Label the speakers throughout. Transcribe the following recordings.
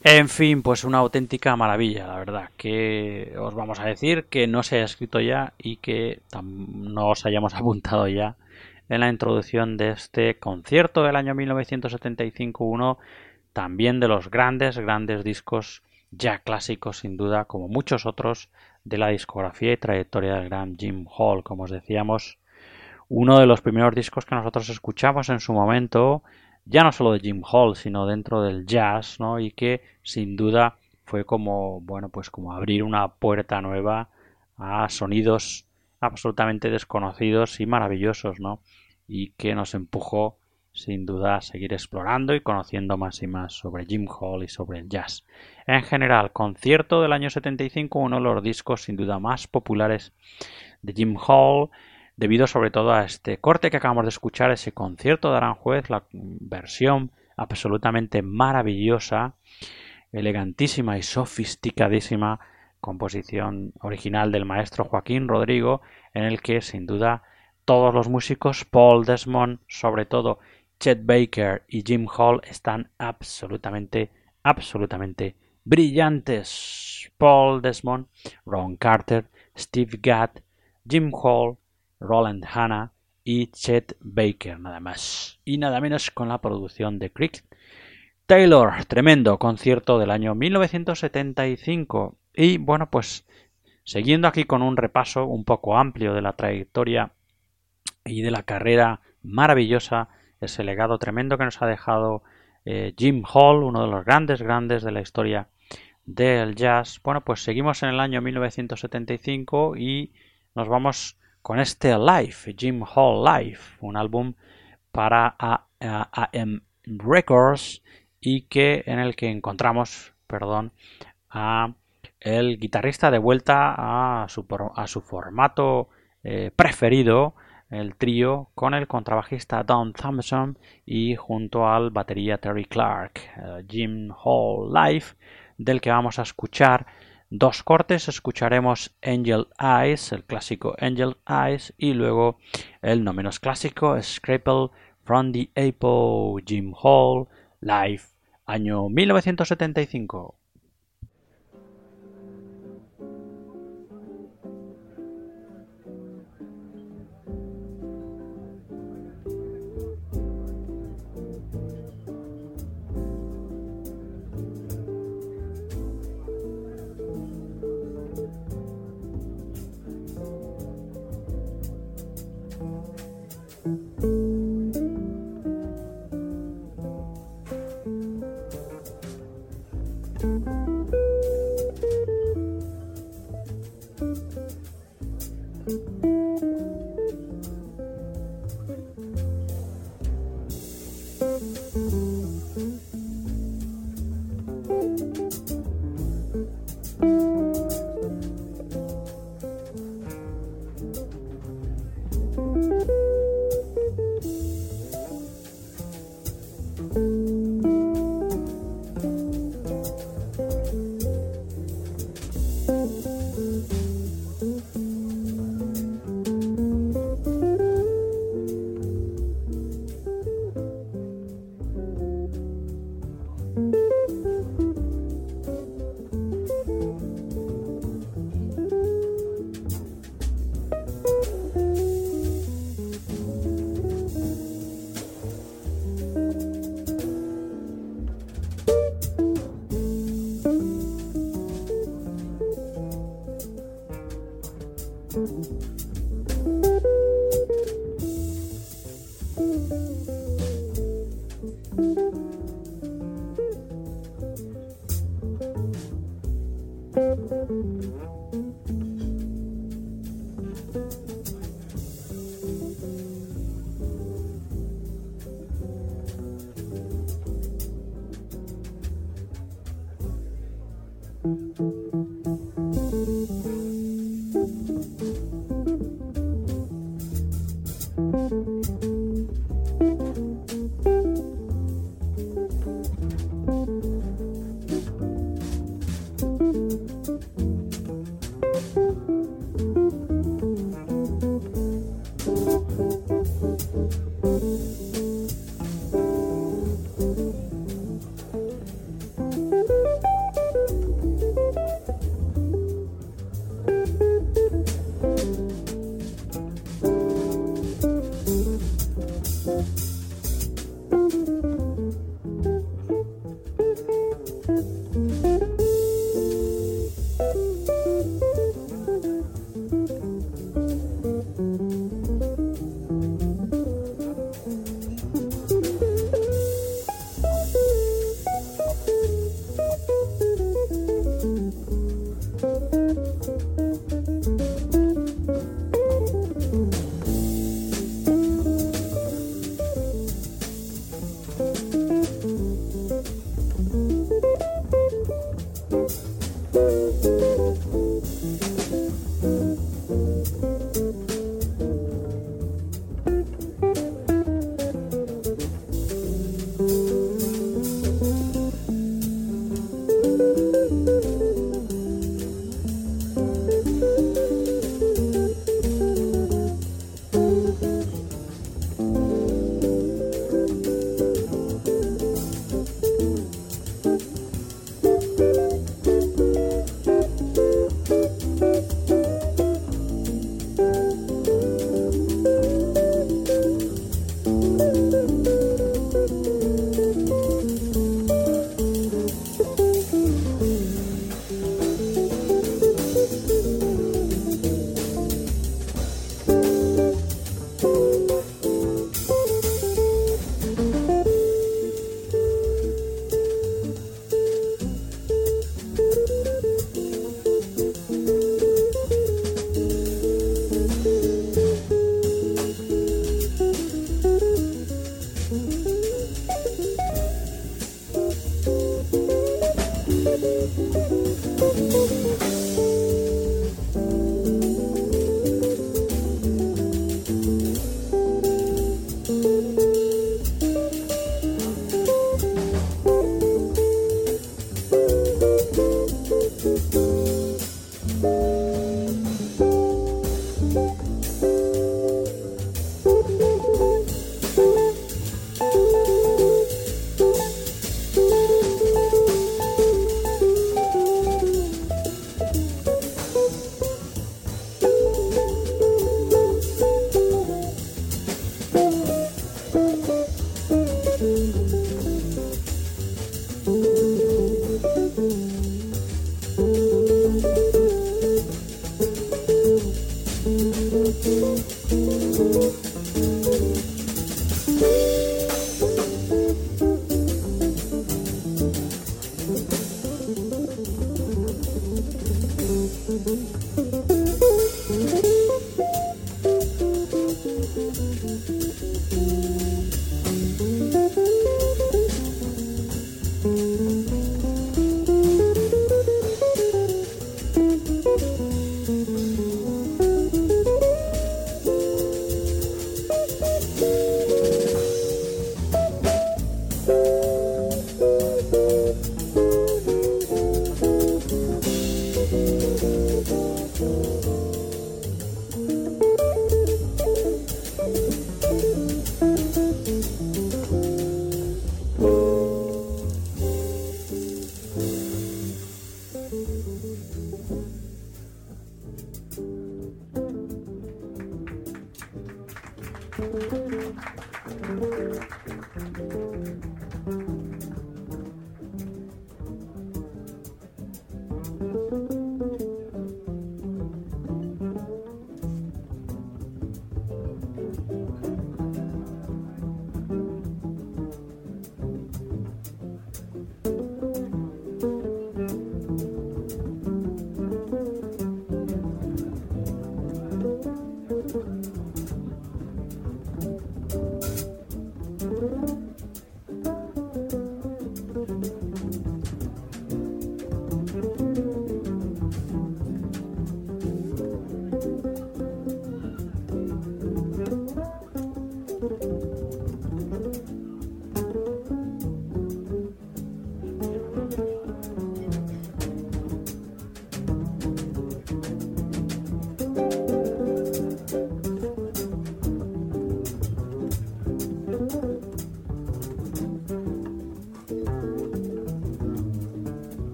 Speaker 1: En fin, pues una auténtica maravilla, la verdad. Que os vamos a decir que no se haya escrito ya y que no os hayamos apuntado ya en la introducción de este concierto del año 1975, uno también de los grandes discos ya clásicos, sin duda, como muchos otros de la discografía y trayectoria del gran Jim Hall. Como os decíamos, uno de los primeros discos que nosotros escuchamos en su momento, ya no solo de Jim Hall, sino dentro del jazz, ¿no? Y que sin duda fue como, bueno, pues como abrir una puerta nueva a sonidos absolutamente desconocidos y maravillosos, ¿no? Y que nos empujó sin duda a seguir explorando y conociendo más y más sobre Jim Hall y sobre el jazz. En general, concierto del año 75, uno de los discos sin duda más populares de Jim Hall, debido sobre todo a este corte que acabamos de escuchar, ese concierto de Aranjuez, la versión absolutamente maravillosa, elegantísima y sofisticadísima composición original del maestro Joaquín Rodrigo, en el que sin duda todos los músicos, Paul Desmond, sobre todo Chet Baker y Jim Hall, están absolutamente brillantes. Paul Desmond, Ron Carter, Steve Gadd, Jim Hall, Roland Hanna y Chet Baker, nada más y nada menos, con la producción de Creek Taylor. Tremendo concierto del año 1975. Y bueno, pues siguiendo aquí con un repaso un poco amplio de la trayectoria y de la carrera maravillosa, ese legado tremendo que nos ha dejado Jim Hall, uno de los grandes de la historia del jazz. Bueno, pues seguimos en el año 1975 y nos vamos con este Live, Jim Hall Live, un álbum para AM Records y que en el que encontramos, a el guitarrista de vuelta a su formato preferido, el trío, con el contrabajista Don Thompson y junto al batería Terry Clark, Jim Hall Live, del que vamos a escuchar dos cortes. Escucharemos Angel Eyes, el clásico Angel Eyes, y luego el no menos clásico Scrapple from the Apple, Jim Hall Live, año 1975.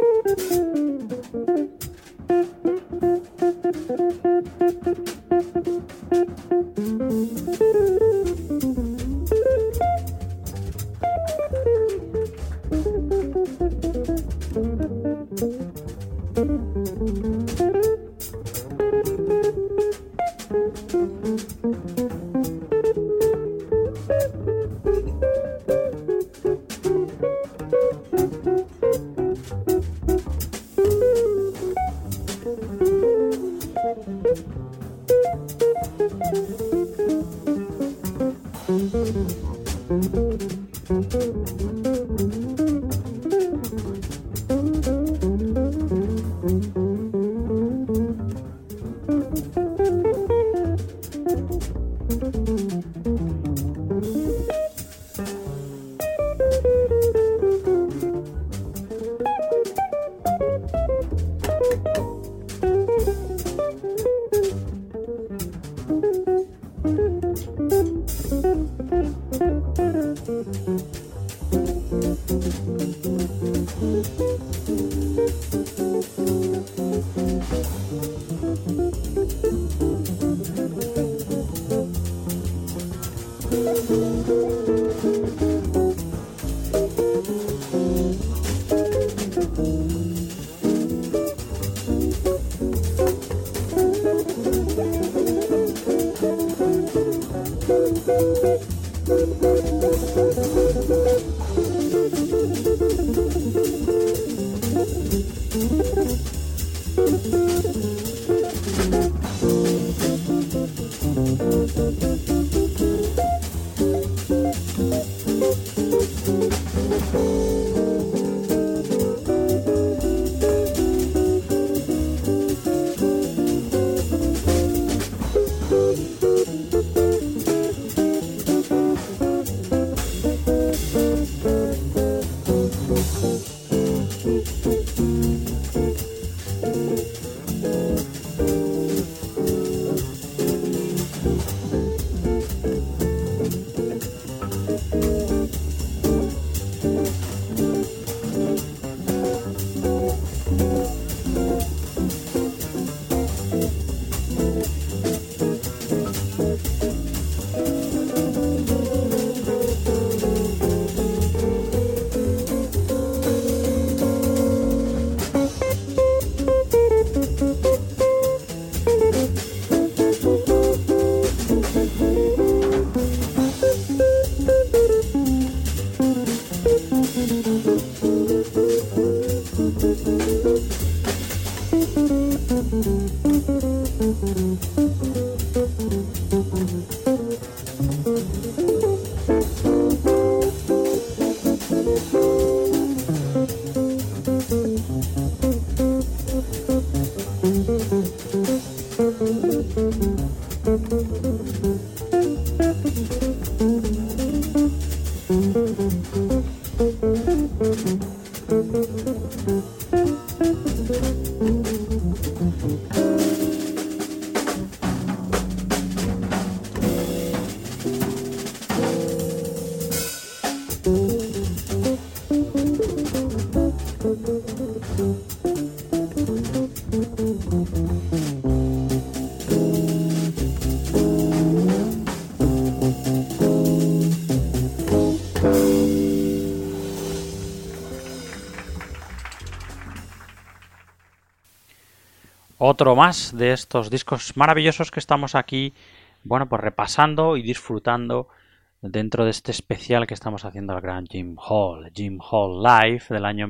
Speaker 1: Otro más de estos discos maravillosos que estamos aquí, bueno, pues repasando y disfrutando dentro de este especial que estamos haciendo al gran Jim Hall Live del año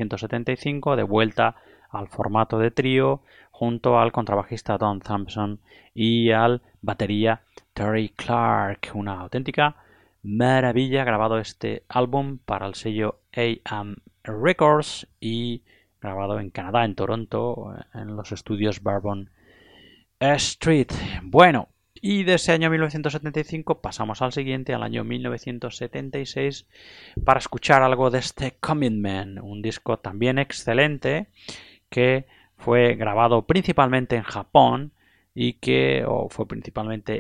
Speaker 1: 1975, de vuelta al formato de trío, junto al contrabajista Don Thompson y al batería Terry Clark. Una auténtica maravilla, grabado este álbum para el sello A&M Records y grabado en Canadá, en Toronto, en los estudios Bourbon Street. Bueno, y de ese año 1975 pasamos al siguiente, al año 1976, para escuchar algo de este Commitment, un disco también excelente que fue grabado principalmente en Japón y que fue principalmente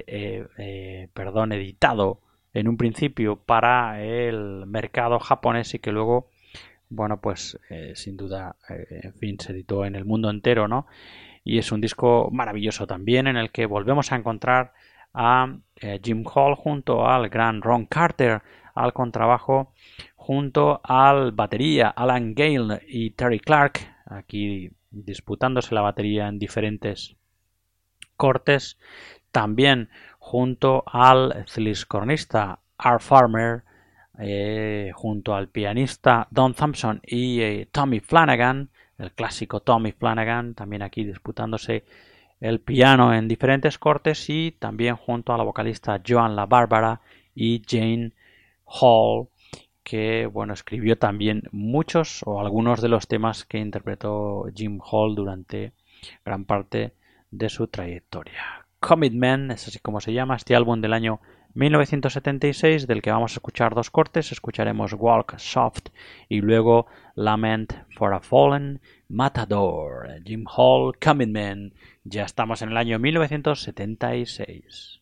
Speaker 1: editado en un principio para el mercado japonés y que luego bueno, pues sin duda, en fin, se editó en el mundo entero, ¿no? Y es un disco maravilloso también en el que volvemos a encontrar a Jim Hall junto al gran Ron Carter al contrabajo, junto al batería Alan Gale y Terry Clark, aquí disputándose la batería en diferentes cortes, también junto al fliscornista Art Farmer, junto al pianista Don Thompson y Tommy Flanagan, el clásico Tommy Flanagan, también aquí disputándose el piano en diferentes cortes, y también junto a la vocalista Joan LaBarbera y Jane Hall, que bueno, escribió también muchos o algunos de los temas que interpretó Jim Hall durante gran parte de su trayectoria. Commitment es así como se llama este álbum del año 1976, del que vamos a escuchar dos cortes. Escucharemos Walk Soft y luego Lament for a Fallen Matador. Jim Hall, Commitment. Ya estamos en el año 1976.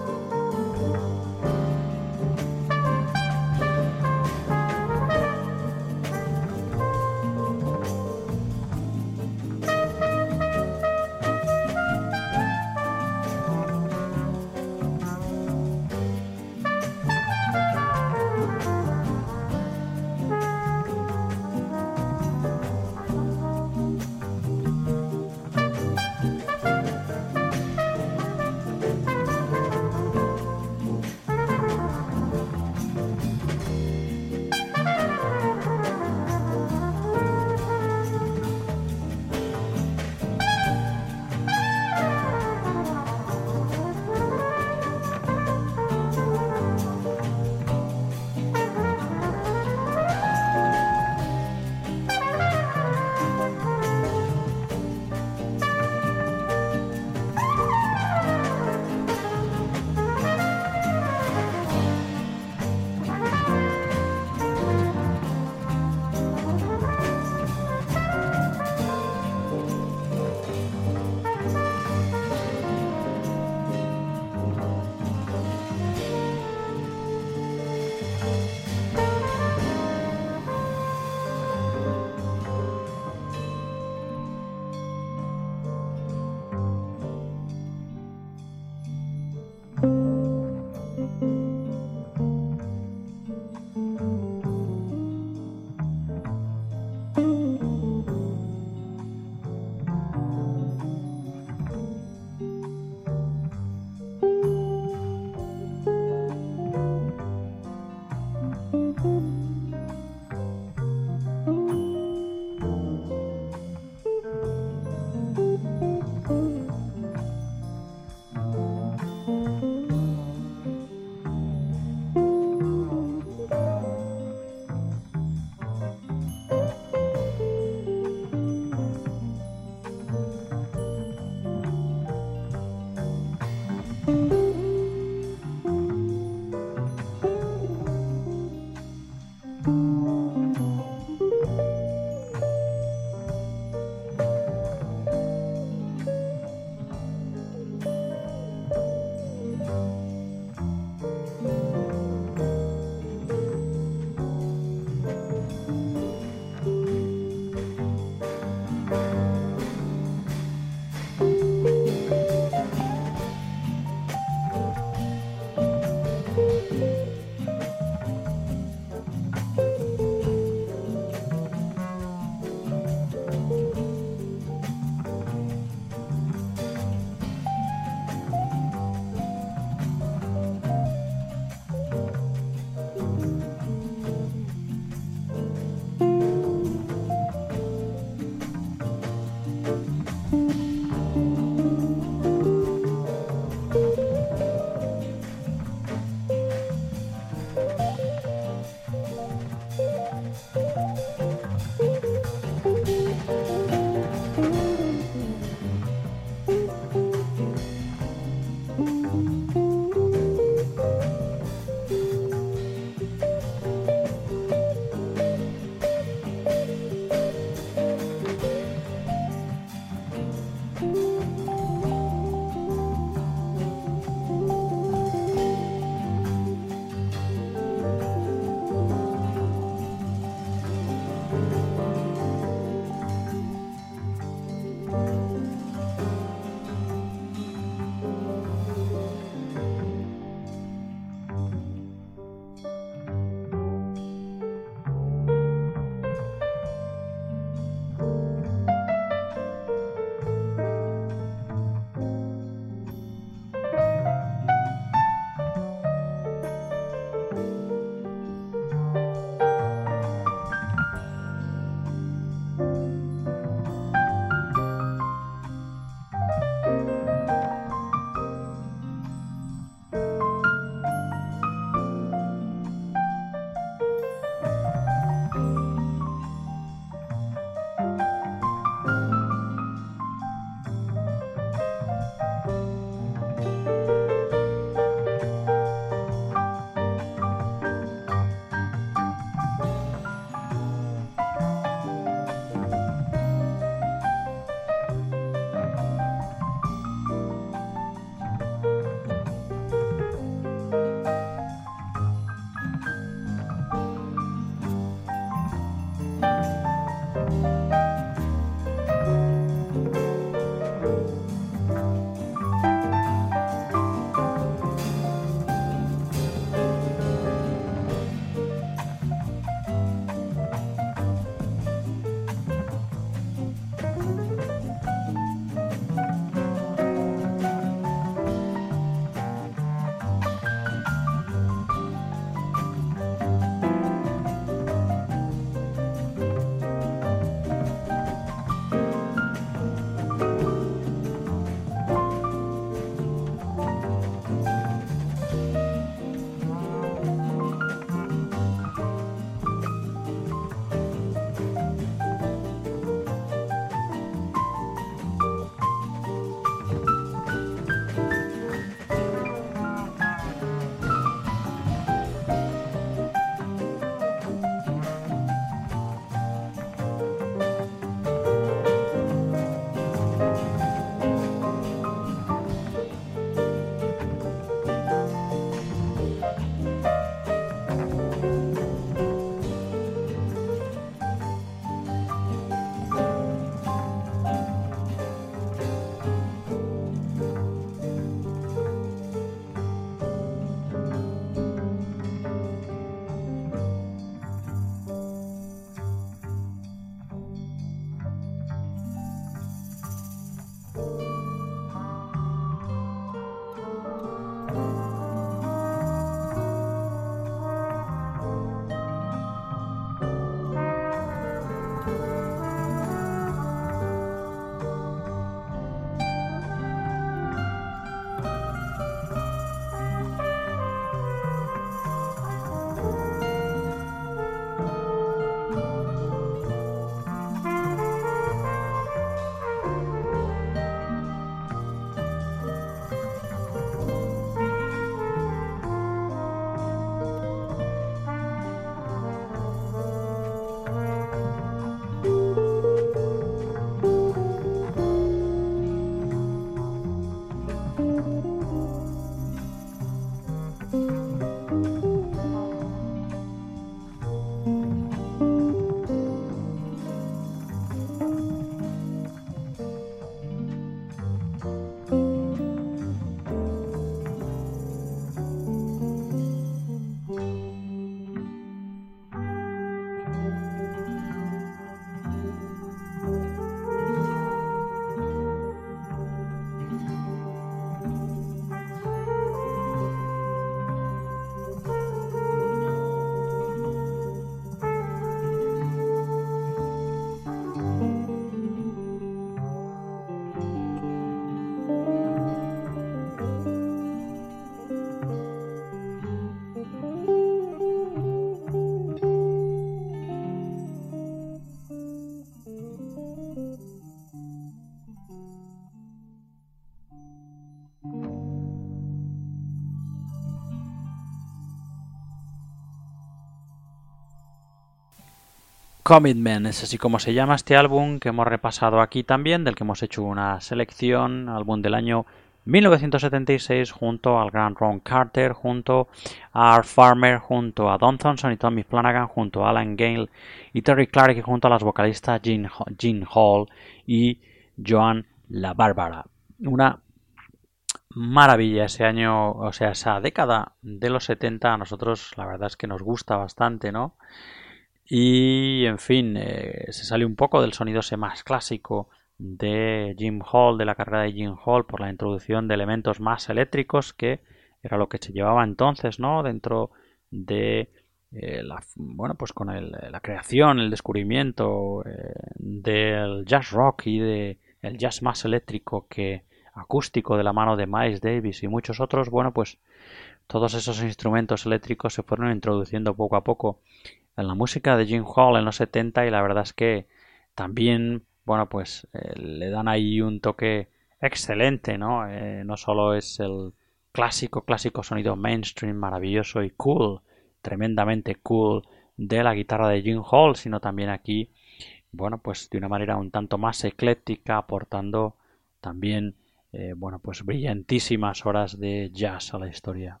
Speaker 1: Commitment, es así como se llama este álbum que hemos repasado aquí también, del que hemos hecho una selección, álbum del año 1976 junto al gran Ron Carter, junto a Art Farmer, junto a Don Thompson y Tommy Flanagan, junto a Alan Gale y Terry Clark y junto a las vocalistas Gene Hall y Joan La Bárbara. Una maravilla ese año, o sea, esa década de los 70 a nosotros la verdad es que nos gusta bastante, ¿no? Y en fin, se sale un poco del sonido ese más clásico de Jim Hall, de la carrera de Jim Hall, por la introducción de elementos más eléctricos, que era lo que se llevaba entonces, ¿no? Dentro de bueno, pues con la creación, el descubrimiento del jazz rock y de el jazz más eléctrico que acústico de la mano de Miles Davis y muchos otros, bueno, pues todos esos instrumentos eléctricos se fueron introduciendo poco a poco en la música de Jim Hall en los 70 y la verdad es que también, bueno, pues le dan ahí un toque excelente, ¿no? No solo es el clásico sonido mainstream maravilloso y cool, tremendamente cool de la guitarra de Jim Hall, sino también aquí, bueno, pues de una manera un tanto más ecléctica, aportando también, bueno, pues brillantísimas horas de jazz a la historia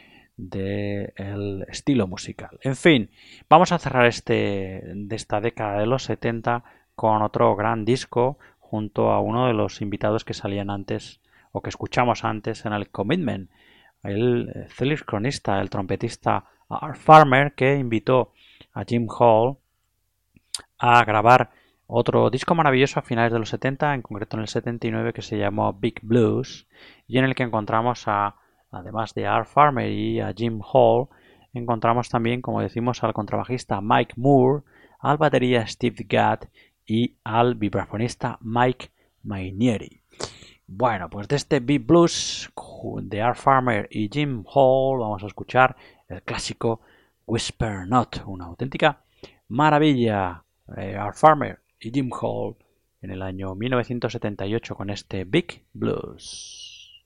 Speaker 1: del estilo musical. En fin, vamos a cerrar de esta década de los 70 con otro gran disco junto a uno de los invitados que salían antes o que escuchamos antes en el Commitment, el cronista, el trompetista Art Farmer, que invitó a Jim Hall a grabar otro disco maravilloso a finales de los 70, en concreto en el 79, que se llamó Big Blues, y en el que encontramos además de Art Farmer y a Jim Hall, encontramos también, como decimos, al contrabajista Mike Moore, al batería Steve Gadd y al vibrafonista Mike Mainieri. Bueno, pues de este Big Blues de Art Farmer y Jim Hall vamos a escuchar el clásico Whisper Not, una auténtica maravilla. Art Farmer y Jim Hall en el año 1978 con este Big Blues.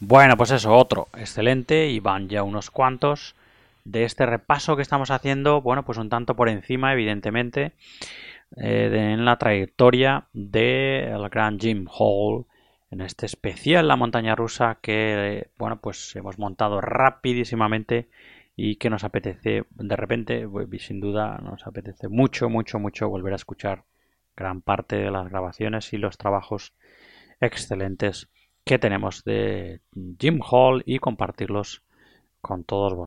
Speaker 1: Bueno, pues eso, otro excelente, y van ya unos cuantos de este repaso que estamos haciendo, bueno, pues un tanto por encima, evidentemente, en la trayectoria del gran Jim Hall, en este especial La montaña rusa que, bueno, pues hemos montado rapidísimamente y que nos apetece, de repente, sin duda, nos apetece mucho, mucho, mucho volver a escuchar gran parte de las grabaciones y los trabajos excelentes que tenemos de Jim Hall y compartirlos con todos vosotros.